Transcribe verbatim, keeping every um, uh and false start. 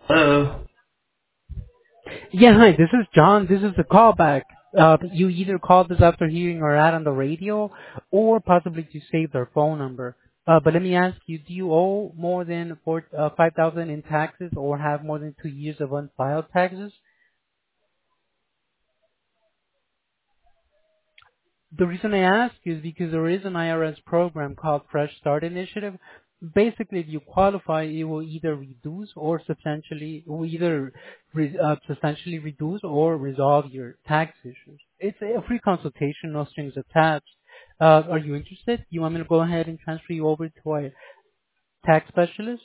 Hello. Yeah, hi, this is John. This is the callback. Uh, you either called us after hearing our ad on the radio or possibly to save their phone number. Uh, but let me ask you, do you owe more than four, uh, five thousand in taxes or have more than two years of unfiled taxes? The reason I ask is because there is an I R S program called Fresh Start Initiative. Basically, if you qualify, it will either reduce or substantially, it will either re, uh, substantially reduce or resolve your tax issues. It's a free consultation, no strings attached. Uh, are you interested? You want me to go ahead and transfer you over to a tax specialist?